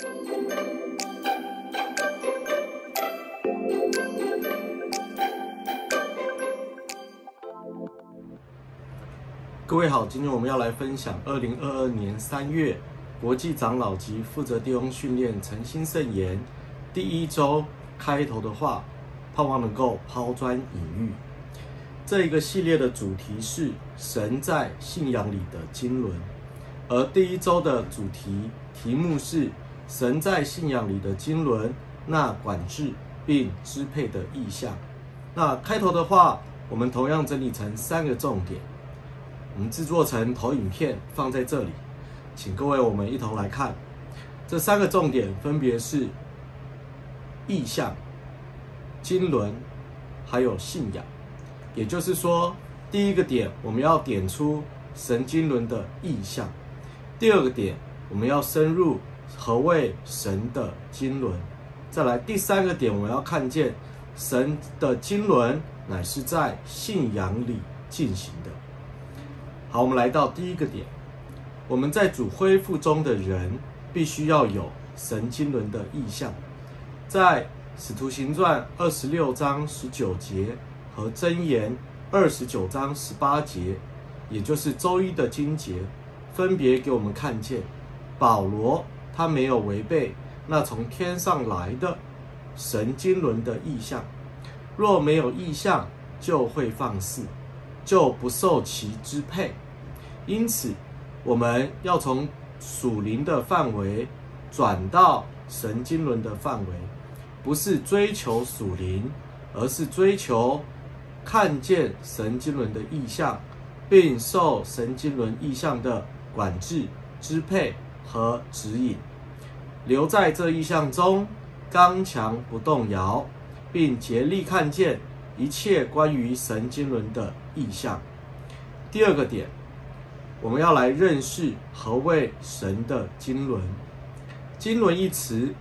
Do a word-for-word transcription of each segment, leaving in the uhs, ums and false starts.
各位好，今天我们要来分享二零二二年三月国际长老及负责弟兄训练诚心圣言第一周开头的话，盼望能够抛砖引玉。这一个系列的主题是神在信仰里的经纶，而第一周的主题题目是神在信仰里的经纶，那管制并支配的意象。那开头的话，我们同样整理成三个重点。我们制作成投影片放在这里，请各位我们一同来看。这三个重点分别是意象、经纶，还有信仰。也就是说，第一个点我们要点出神经纶的意象；第二个点我们要深入何谓神的经纶；再来第三个点，我们要看见神的经纶乃是在信仰里进行的。好，我们来到第一个点，我们在主恢复中的人必须要有神经纶的意象。在使徒行传二十六章十九节和箴言二十九章十八节，也就是周一的经节，分别给我们看见保罗他没有违背那从天上来的神经纶的意象，若没有意象就会放肆，就不受其支配。因此我们要从属灵的范围转到神经纶的范围，不是追求属灵，而是追求看见神经纶的意象，并受神经纶意象的管制、支配和指引，留在这意象中，刚强不动摇，并竭力看见一切关于神经纶的意象。第二个点，我们要来认识何谓神的经纶。经纶一词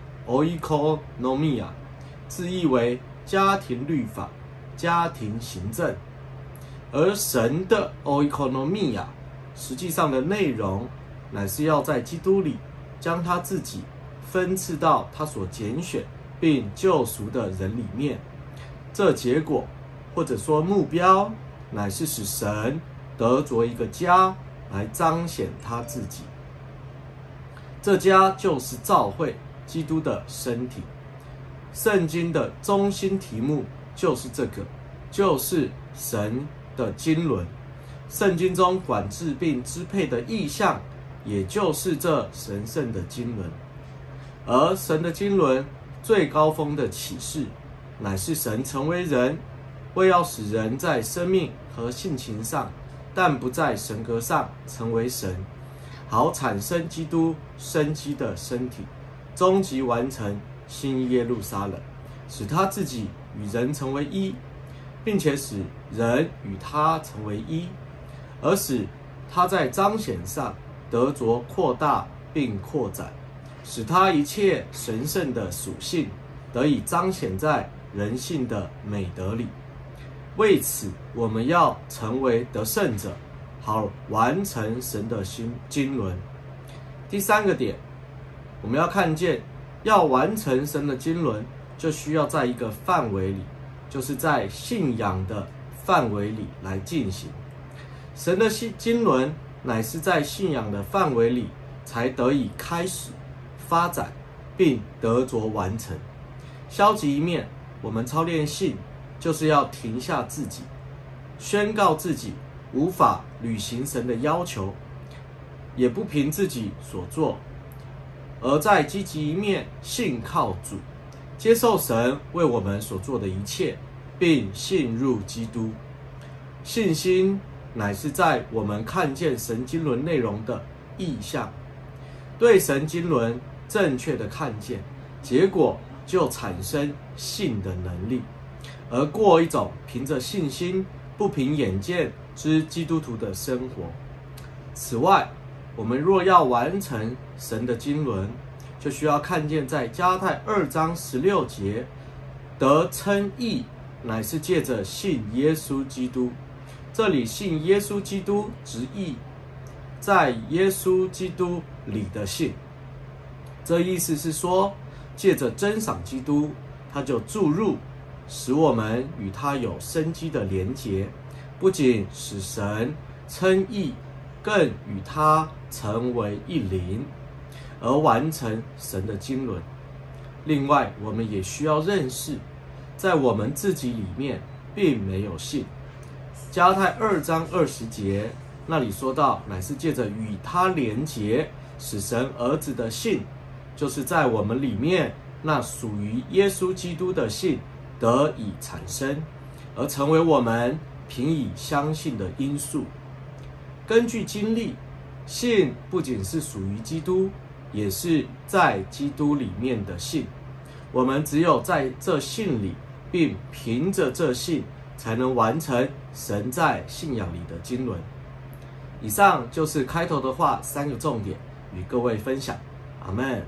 oikonomia 字义为家庭律法、家庭行政，而神的 oikonomia 实际上的内容乃是要在基督里将他自己分赐到他所拣选并救赎的人里面。这结果或者说目标乃是使神得着一个家来彰显他自己，这家就是教会基督的身体。圣经的中心题目就是这个，就是神的经纶。圣经中管制并支配的意象，也就是这神圣的经纶。而神的经纶最高峰的启示，乃是神成为人，为要使人在生命和性情上，但不在神格上成为神，好产生基督生机的身体，终极完成新耶路撒冷，使他自己与人成为一，并且使人与他成为一，而使他在彰显上得着扩大并扩展，使他一切神圣的属性得以彰显在人性的美德里。为此，我们要成为得胜者，好完成神的经纶。第三个点，我们要看见，要完成神的经纶，就需要在一个范围里，就是在信仰的范围里来进行。神的经纶乃是在信仰的范围里才得以开始、发展，并得着完成。消极一面，我们操练信，就是要停下自己，宣告自己无法履行神的要求，也不凭自己所做，而在积极一面信靠主，接受神为我们所做的一切，并信入基督。信心乃是在我们看见神经纶内容的意象，对神经纶正确的看见，结果就产生信的能力，而过一种凭着信心不凭眼见之基督徒的生活。此外，我们若要完成神的经纶，就需要看见在加拉太二章十六节，得称义乃是借着信耶稣基督。这里信耶稣基督直译在耶稣基督里的信。 这意思是说，借着珍赏基督，他就注入，使我们与他有生机的连结，不仅使神称义，更与他成为一灵，而完成神的经纶。另外，我们也需要认识，在我们自己里面并没有信。加拉太二章二十节那里说到，乃是借着与他连结，使神儿子的信，就是在我们里面那属于耶稣基督的信得以产生，而成为我们凭以相信的因素。根据经历，信不仅是属于基督，也是在基督里面的信。我们只有在这信里，并凭着这信，才能完成神在信仰里的经纶。以上就是开头的话三个重点，与各位分享。阿们。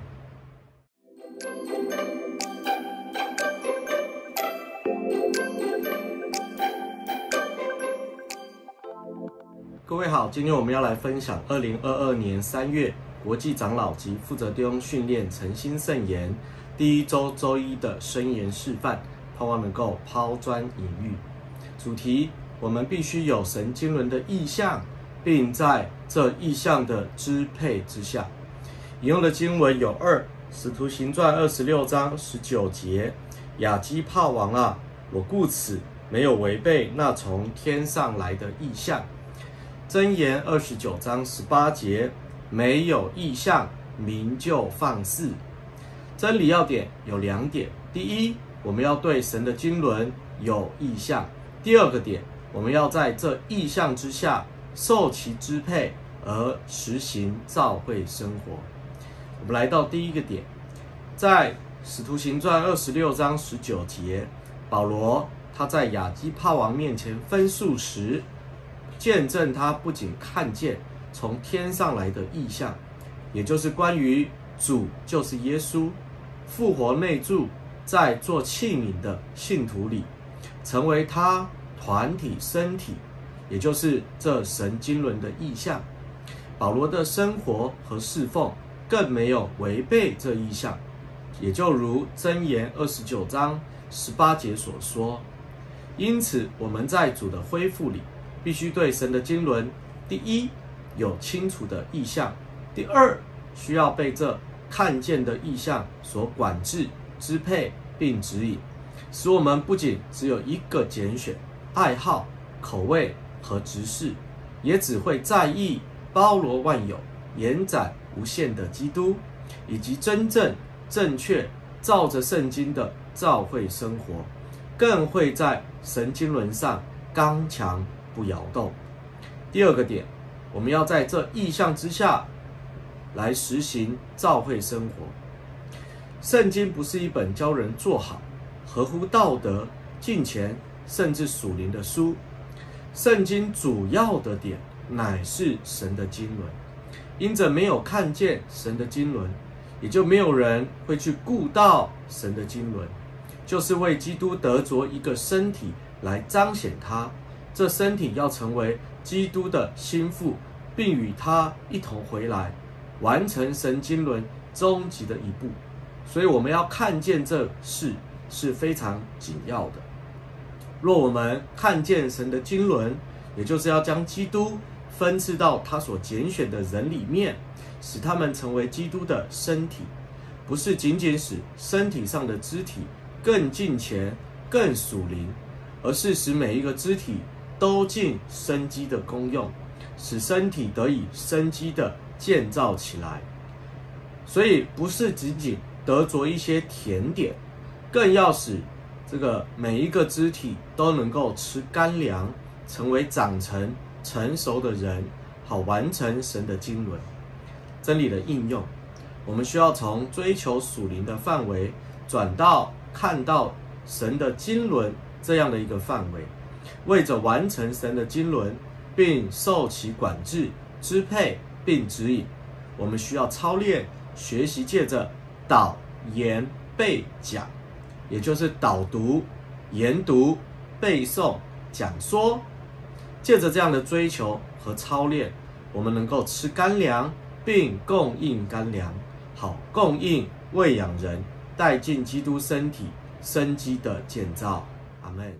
各位好，今天我们要来分享二零二二年三月国际长老及负责弟兄训练诚心圣言第一周周一的申言示范，盼望能够抛砖引玉。主题：我们必须有神经纶的意象，并在这意象的支配之下。引用的经文有二使徒行传二十六章十九节，亚基帕王啊，我故此没有违背那从天上来的意象。箴言二十九章十八节，没有意象，民就放肆。真理要点有两点：第一，我们要对神的经纶有意象；第二个点，我们要在这意象之下受其支配而实行教会生活。我们来到第一个点，在使徒行传二十六章十九节，保罗他在亚基帕王面前分述时，见证他不仅看见从天上来的意象，也就是关于主就是耶稣复活内住在做器皿的信徒里，成为他团体身体，也就是这神经纶的意象。保罗的生活和侍奉更没有违背这意象，也就如箴言二十九章十八节所说。因此我们在主的恢复里，必须对神的经纶，第一有清楚的意象，第二需要被这看见的意象所管制、支配并指引，使我们不仅只有一个拣选、爱好、口味和执事，也只会在意包罗万有、延展无限的基督，以及真正正确照着圣经的教会生活，更会在神经纶上刚强不摇动。第二个点，我们要在这意象之下来实行教会生活。圣经不是一本教人做好、合乎道德、敬虔甚至属灵的书。圣经主要的点乃是神的经纶，因着没有看见神的经纶，也就没有人会去顾到神的经纶，就是为基督得着一个身体来彰显他。这身体要成为基督的心腹，并与他一同回来，完成神经纶终极的一步。所以我们要看见这事是非常紧要的。若我们看见神的经纶，也就是要将基督分赐到他所拣选的人里面，使他们成为基督的身体，不是仅仅使身体上的肢体更敬虔、更属灵，而是使每一个肢体都尽生机的功用，使身体得以生机的建造起来。所以不是仅仅得着一些甜点，更要使这个每一个肢体都能够吃干粮，成为长成成熟的人，好完成神的经纶。真理的应用，我们需要从追求属灵的范围转到看到神的经纶这样的一个范围。为着完成神的经纶，并受其管制、支配并指引，我们需要操练学习，借着导、研、背、讲，也就是导读、研读、背诵、讲说。借着这样的追求和操练，我们能够吃干粮，并供应干粮， 好供应喂养人，带进基督身体生机的建造。阿们。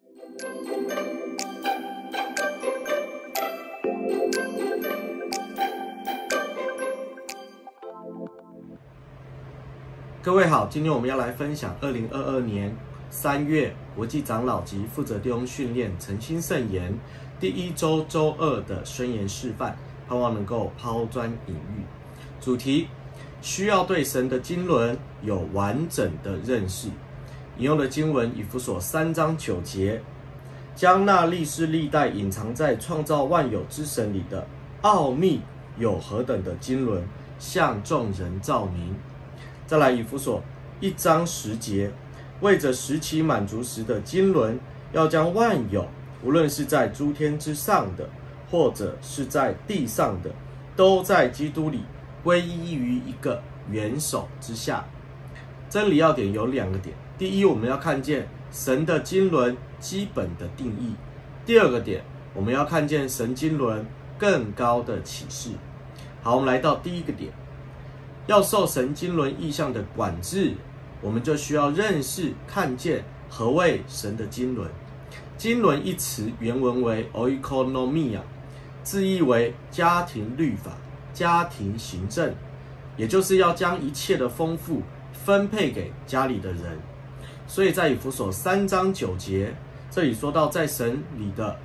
各位好，今天我们要来分享二零二二年三月国际长老及负责弟兄训练诚心圣言第一周周二的宣言示范，盼望能够抛砖引玉。主题需要对神的经纶有完整的认识。引用的经文以弗所三章九节，将那历世历代隐藏在创造万有之神里的奥秘有何等的经纶向众人照明。再来以弗所一章十节，为着时期满足时的经纶，要将万有，无论是在诸天之上的，或者是在地上的，都在基督里归依于一个元首之下。真理要点有两个点：第一，我们要看见神的经纶基本的定义；第二个点，我们要看见神经纶更高的启示。好，我们来到第一个点。要受神经纶意象的管制，我们就需要认识、看见何谓神的经纶。经纶一词原文为 oikonomia， 字义为家庭律法、家庭行政，也就是要将一切的丰富分配给家里的人。所以在以弗所三章九节，这里说到在神里的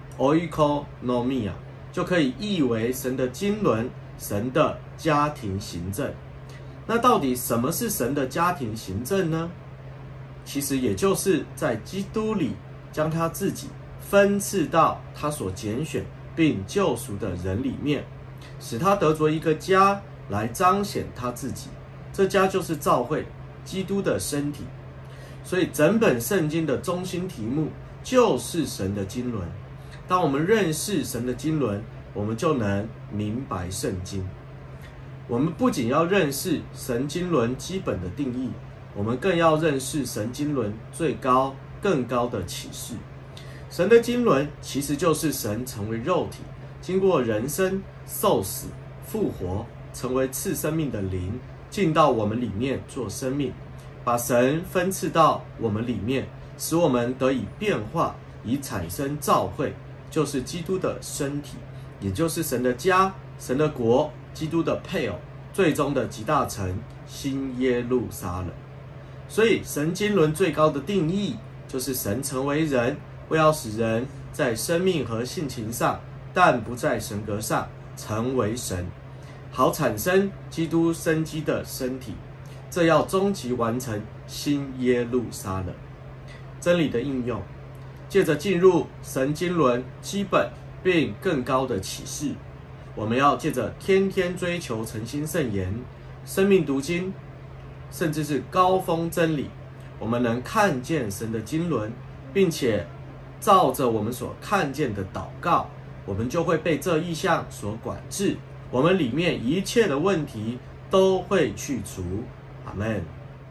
oikonomia， 就可以译为神的经纶、神的家庭行政。那到底什么是神的家庭行政呢？其实也就是在基督里将他自己分赐到他所拣选并救赎的人里面，使他得着一个家来彰显他自己。这家就是教会，基督的身体。所以整本圣经的中心题目就是神的经纶。当我们认识神的经纶，我们就能明白圣经。我们不仅要认识神经纶基本的定义，我们更要认识神经纶最高、更高的启示。神的经纶其实就是神成为肉体，经过人生、受死、复活，成为赐生命的灵，进到我们里面做生命，把神分赐到我们里面，使我们得以变化，以产生教会，就是基督的身体，也就是神的家、神的国、基督的配偶，最终的极大城新耶路撒冷。所以神经纶最高的定义就是神成为人，为要使人在生命和性情上，但不在神格上成为神，好产生基督生机的身体，这要终极完成新耶路撒冷。真理的应用，借着进入神经纶基本并更高的启示，我们要借着天天追求诚心圣言、生命读经，甚至是高峰真理，我们能看见神的经纶，并且照着我们所看见的祷告，我们就会被这意象所管制，我们里面一切的问题都会去除。阿们。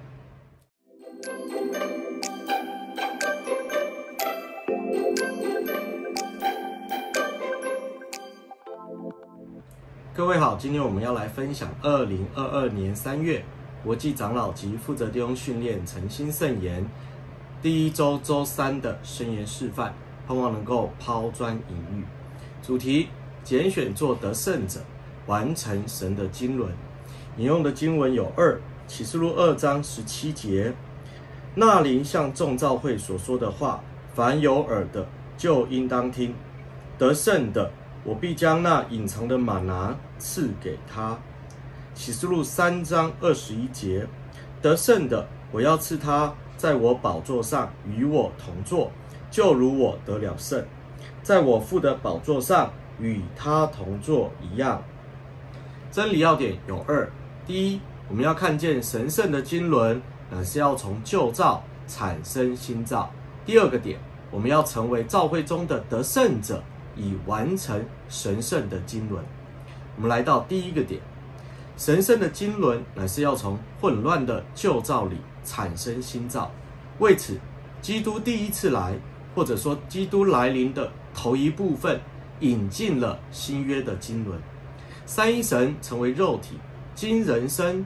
各位好，今天我们要来分享二零二二年三月国际长老及负责弟兄训练诚心圣言第一周周三的宣言示范，盼望能够抛砖引玉。主题：拣选做得胜者，完成神的经纶。引用的经文有二启示录二章十七节，那灵向众教会所说的话，凡有耳的就应当听。得胜的，我必将那隐藏的玛拿赐给他。启示录三章二十一节，得胜的，我要赐他在我宝座上与我同坐，就如我得了胜，在我父的宝座上与他同坐一样。真理要点有二：第一，我们要看见神圣的经纶，乃是要从旧造产生新造；第二个点，我们要成为教会中的得胜者，以完成神圣的经纶。我们来到第一个点，神圣的经纶乃是要从混乱的旧造里产生新造。为此，基督第一次来，或者说基督来临的头一部分，引进了新约的经纶。三一神成为肉体，经人生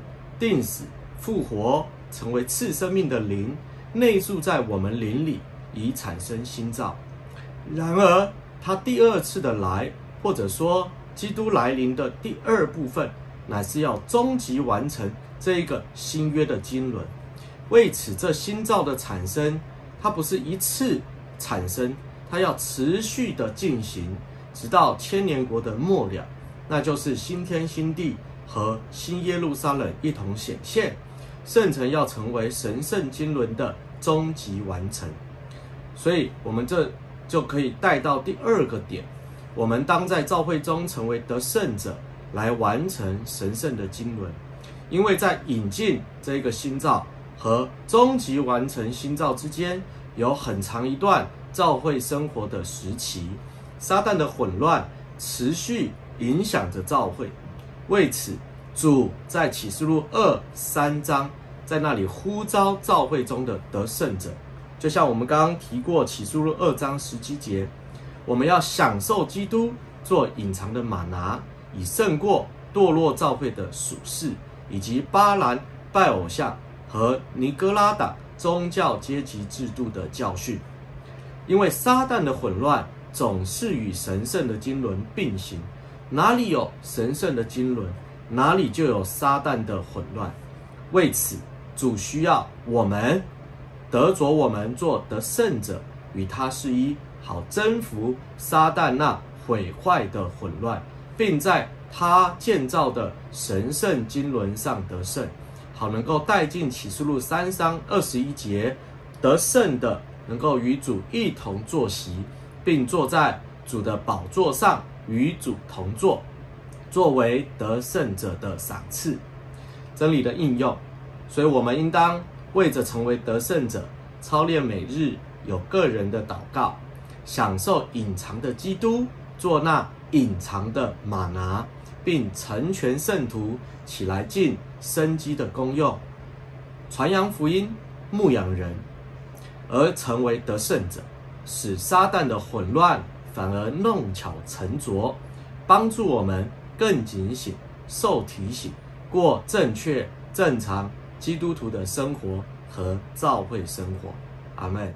定死、复活，成为次生命的灵，内住在我们灵里，以产生新造。然而，他第二次的来，或者说基督来临的第二部分，乃是要终极完成这一个新约的经纶。为此，这新造的产生，它不是一次产生，它要持续的进行，直到千年国的末了，那就是新天新地和新耶路撒冷一同显现，圣城要成为神圣经纶的终极完成。所以我们这就可以带到第二个点，我们当在召会中成为得胜者，来完成神圣的经纶。因为在引进这个新造和终极完成新造之间，有很长一段召会生活的时期，撒旦的混乱持续影响着召会。为此，主在启示录二三章在那里呼召召会中的得胜者，就像我们刚刚提过启示录二章十七节，我们要享受基督做隐藏的玛拿，以胜过堕落召会的属世，以及巴兰拜偶像和尼哥拉党宗教阶级制度的教训。因为撒旦的混乱总是与神圣的经纶并行，哪里有神圣的经纶，哪里就有撒旦的混乱。为此，主需要我们得着我们做得胜者，与他是一，好征服撒旦那毁坏的混乱，并在他建造的神圣经纶上得胜，好能够带进启示录三章二十一节，得胜的能够与主一同坐席，并坐在主的宝座上与主同坐，作为得胜者的赏赐。真理的应用，所以我们应当为着成为得胜者，操练每日有个人的祷告，享受隐藏的基督，做那隐藏的玛拿，并成全圣徒起来尽生机的功用，传扬福音，牧养人，而成为得胜者，使撒旦的混乱反而弄巧成拙，帮助我们更警醒，受提醒，过正确正常基督徒的生活和召会生活。阿们。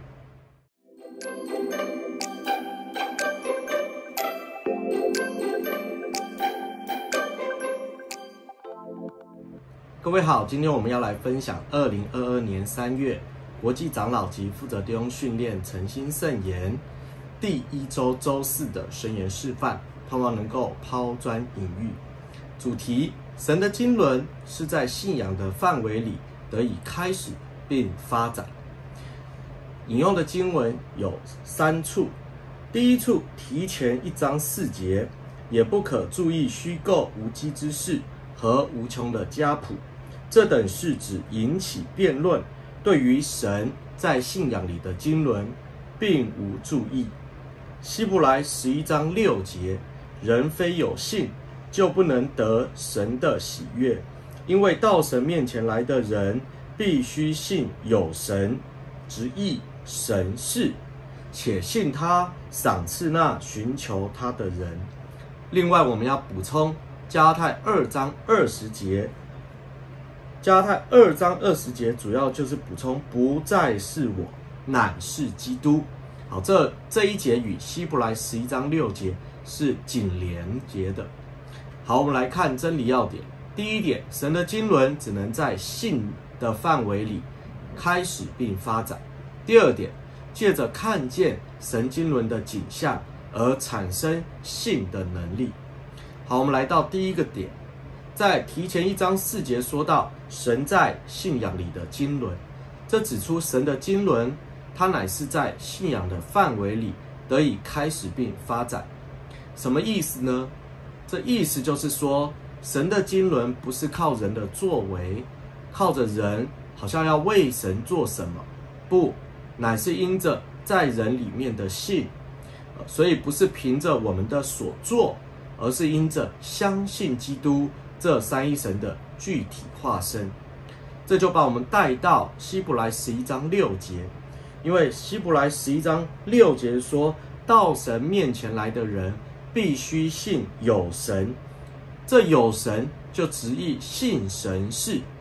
各位好，今天我们要来分享二零二二年三月国际长老及负责弟兄训练诚心圣言第一周周四的申言示范，盼望能够抛砖引玉。主题：神的经纶是在信仰的范围里得以开始并发展。引用的经文有三处。第一处，提前一章四节，也不可注意虚构无稽之事和无穷的家谱，这等是指引起辩论，对于神在信仰里的经纶并无注意。希伯来十一章六节，人非有信，就不能得神的喜悦，因为到神面前来的人，必须信有神，直译神是，且信他赏赐那寻求他的人。另外，我们要补充加拉太二章二十节，加拉太二章二十节主要就是补充不再是我，乃是基督。好，这这一节与希伯来十一章六节是紧连结的。好，我们来看真理要点。第一点，神的经纶只能在信的范围里开始并发展。第二点，借着看见神经纶的景象而产生信的能力。好，我们来到第一个点，在提前一章四节说到神在信仰里的经纶，这指出神的经纶，它乃是在信仰的范围里得以开始并发展。什么意思呢？这意思就是说，神的经纶不是靠人的作为，靠着人好像要为神做什么，不，乃是因着在人里面的信，所以不是凭着我们的所做，而是因着相信基督这三一神的具体化身。这就把我们带到希伯来十一章六节，因为希伯来十一章六节说，到神面前来的人必须信有神，这有神就直译信神是。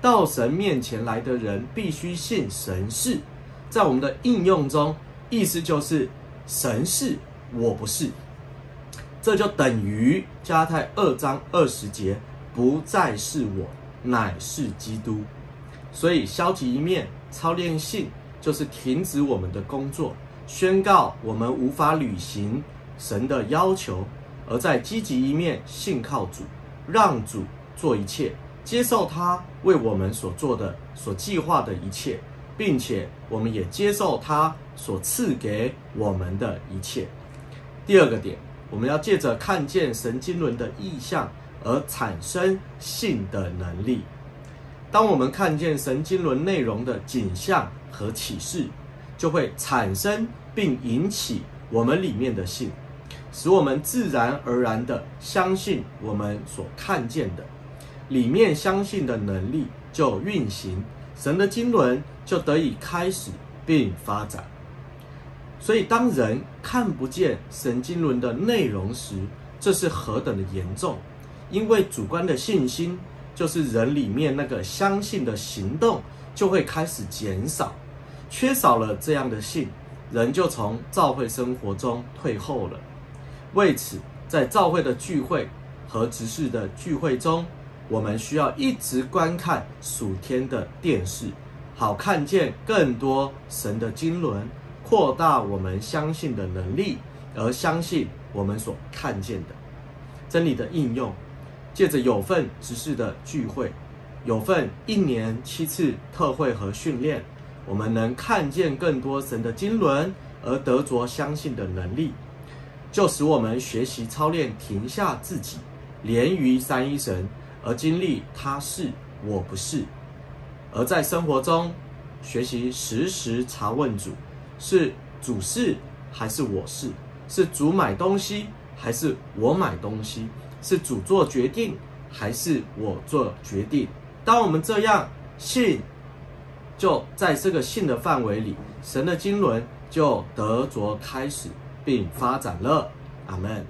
到神面前来的人必须信神是。在我们的应用中，意思就是神是，我不是。这就等于加拉太二章二十节，不再是我，乃是基督。所以消极一面操练信，就是停止我们的工作，宣告我们无法履行神的要求；而在积极一面信靠主，让主做一切，接受他为我们所做的、所计划的一切，并且我们也接受他所赐给我们的一切。第二个点，我们要借着看见神经纶的意象而产生信的能力。当我们看见神经纶内容的景象和启示，就会产生并引起我们里面的信，使我们自然而然的相信我们所看见的，里面相信的能力就运行，神的经纶就得以开始并发展。所以当人看不见神经纶的内容时，这是何等的严重，因为主观的信心就是人里面那个相信的行动就会开始减少，缺少了这样的信，人就从教会生活中退后了。为此，在教会的聚会和执事的聚会中，我们需要一直观看属天的电视，好看见更多神的经纶，扩大我们相信的能力，而相信我们所看见的真理的应用。借着有份执事的聚会，有份一年七次特会和训练，我们能看见更多神的经纶，而得着相信的能力，就使我们学习操练停下自己，连于三一神，而经历他是我不是。而在生活中学习时时查问主，是主是还是我是？是主买东西还是我买东西？是主做决定还是我做决定？当我们这样信，就在这个信的范围里，神的经纶就得着开始并发展了。阿们。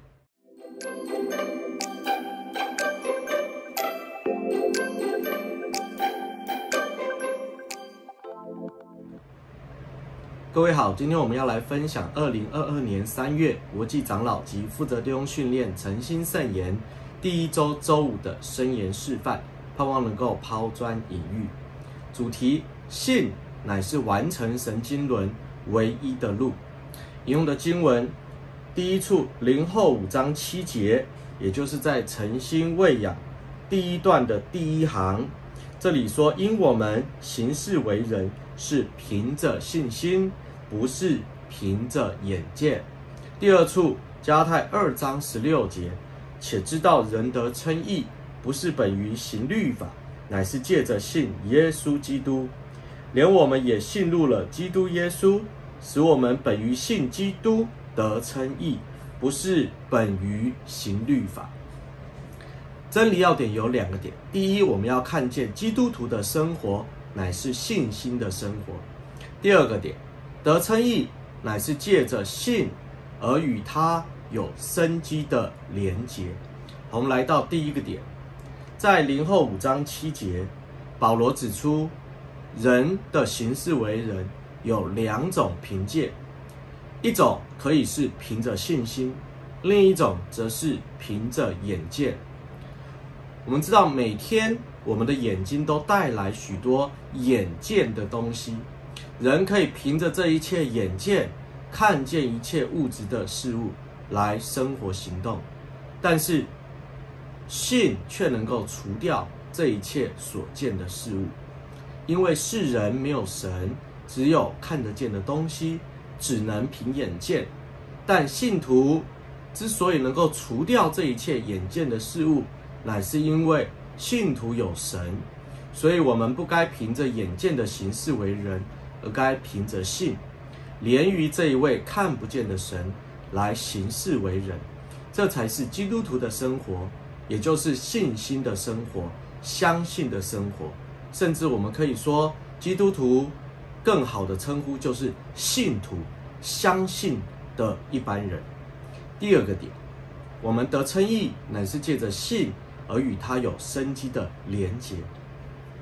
各位好，今天我们要来分享二零二二年三月国际长老及负责弟兄训练诚心圣言第一周周五的申言示范，盼望能够抛砖引玉。主题：信乃是完成神经纶唯一的路。引用的经文，第一处林后五章七节，也就是在诚心喂养第一段的第一行，这里说：因我们行事为人，是凭着信心，不是凭着眼见。第二处加拉太二章十六节，且知道人得称义，不是本于行律法，乃是借着信耶稣基督。连我们也信入了基督耶稣，使我们本于信基督得称义，不是本于行律法。真理要点有两个点：第一，我们要看见基督徒的生活乃是信心的生活；第二个点，得称义乃是借着信而与他有生机的连结。我们来到第一个点，在林后五章七节，保罗指出人的行事为人有两种凭借，一种可以是凭着信心，另一种则是凭着眼见。我们知道每天我们的眼睛都带来许多眼见的东西，人可以凭着这一切眼见看见一切物质的事物来生活行动，但是信却能够除掉这一切所见的事物，因为世人没有神，只有看得见的东西，只能凭眼见。但信徒之所以能够除掉这一切眼见的事物，乃是因为信徒有神，所以我们不该凭着眼见的行事为人，而该凭着信，连于这一位看不见的神来行事为人。这才是基督徒的生活，也就是信心的生活，相信的生活。甚至我们可以说，基督徒更好的称呼就是信徒，相信的一般人。第二个点，我们得称义乃是借着信而与他有生机的连结。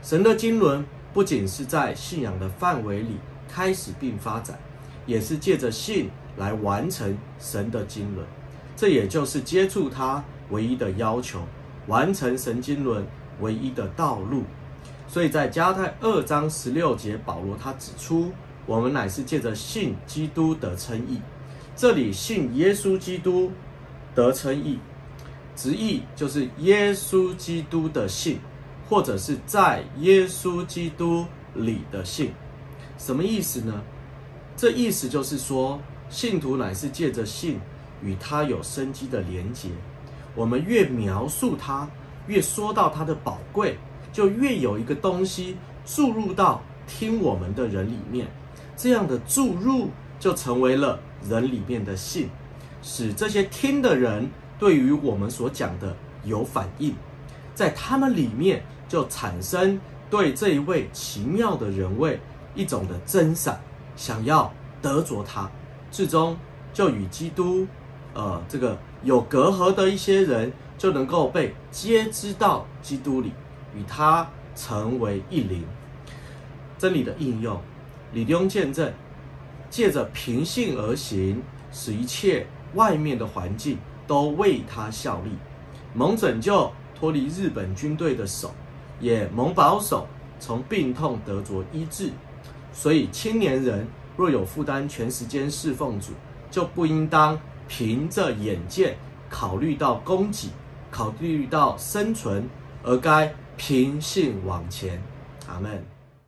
神的经纶不仅是在信仰的范围里开始并发展，也是借着信来完成神的经纶。这也就是接触他唯一的要求，完成神经纶唯一的道路。所以在加拉太二章十六节，保罗他指出，我们乃是借着信基督得称义。这里信耶稣基督得称义，直译就是耶稣基督的信，或者是在耶稣基督里的信。什么意思呢？这意思就是说，信徒乃是借着信与他有生机的连结。我们越描述他，越说到他的宝贵，就越有一个东西注入到听我们的人里面。这样的注入就成为了人里面的信，使这些听的人对于我们所讲的有反应，在他们里面就产生对这一位奇妙的人位一种的珍赏，想要得着他，最终就与基督呃这个有隔阂的一些人就能够被接知到基督里，与他成为一灵。真理的应用，李弟兄见证，借着凭信而行，使一切外面的环境都为他效力，蒙拯救，脱离日本军队的手，也蒙保守，从病痛得着医治。所以青年人若有负担全时间侍奉主，就不应当凭着眼见考虑到供给，考虑到生存，而该凭信往前。阿们。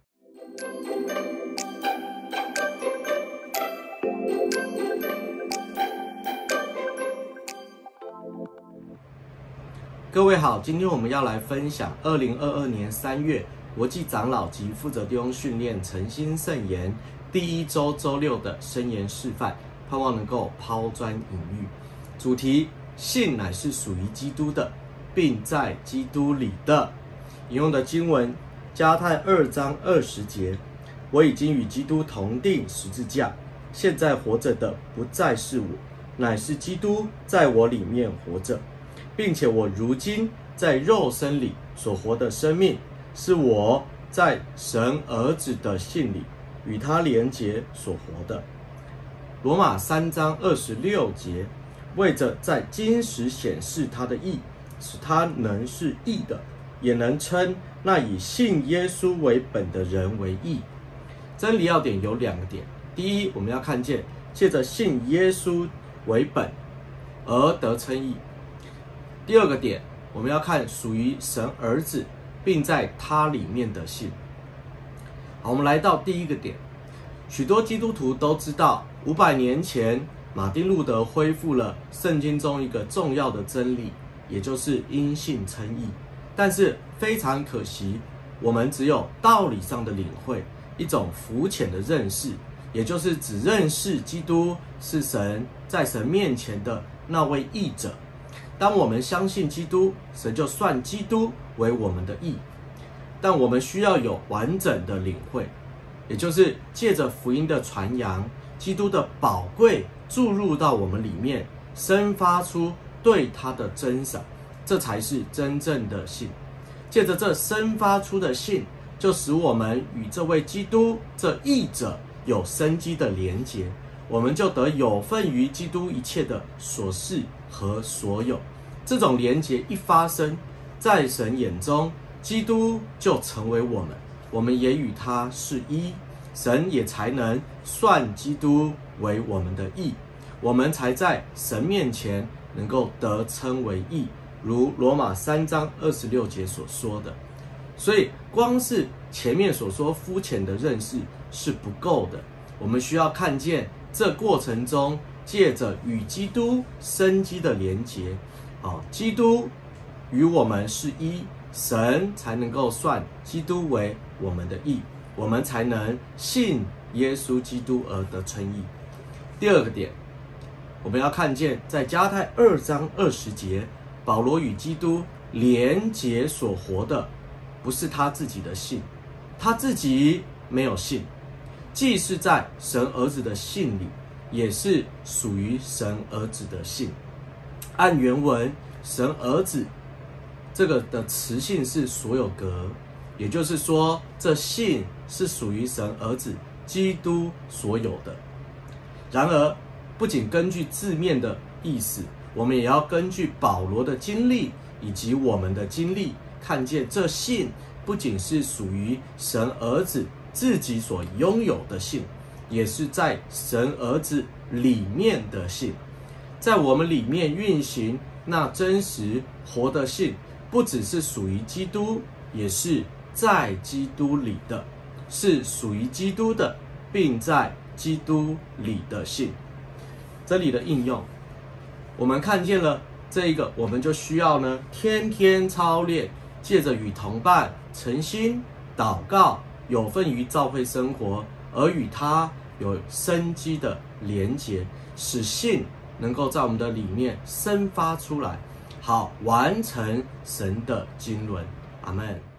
各位好，今天我们要来分享二零二二年三月国际长老及负责弟兄训练诚心圣言第一周周六的申言示范，盼望能够抛砖引玉。主题：信乃是属于基督的，并在基督里的。引用的经文：加拉太二章二十节。我已经与基督同定十字架，现在活着的不再是我，乃是基督在我里面活着，并且我如今在肉身里所活的生命，是我在神儿子的信里与他连结所活的。罗马三章二十六节，为着在今时显示他的义，使他能是义的，也能称那以信耶稣为本的人为义。真理要点有两个点：第一，我们要看见借着信耶稣为本而得称义；第二个点，我们要看属于神儿子并在他里面的信。好，我们来到第一个点。许多基督徒都知道，五百年前马丁路德恢复了圣经中一个重要的真理，也就是因信称义。但是非常可惜，我们只有道理上的领会，一种肤浅的认识，也就是只认识基督是神在神面前的那位义者。当我们相信基督，神就算基督为我们的义。但我们需要有完整的领会，也就是借着福音的传扬，基督的宝贵注入到我们里面，生发出对他的珍赏，这才是真正的信。借着这生发出的信，就使我们与这位基督这义者有生机的连结，我们就得有份于基督一切的所事和所有。这种连结一发生，在神眼中，基督就成为我们，我们也与他是一，神也才能算基督为我们的义，我们才在神面前能够得称为义，如罗马三章二十六节所说的。所以光是前面所说肤浅的认识是不够的，我们需要看见这过程中借着与基督生机的连结，哦，基督与我们是一，神才能够算基督为我们的义，我们才能信耶稣基督而得称义。第二个点，我们要看见在加拉太二章二十节，保罗与基督连结所活的不是他自己的信，他自己没有信，既是在神儿子的信里，也是属于神儿子的信。按原文，神儿子这个的词性是所有格， 也就是说，这信是属于神儿子基督所有的。然而，不仅根据字面的意思，我们也要根据保罗的经历以及我们的经历，看见这信不仅是属于神儿子自己所拥有的信，也是在神儿子里面的信，在我们里面运行那真实活的信，不只是属于基督，也是在基督里的，是属于基督的，并在基督里的信。这里的应用，我们看见了这一个，我们就需要呢天天操练，借着与同伴诚心祷告，有份于教会生活，而与他有生机的连结，使信能够在我们的里面生发出来，好完成神的经纶。阿们。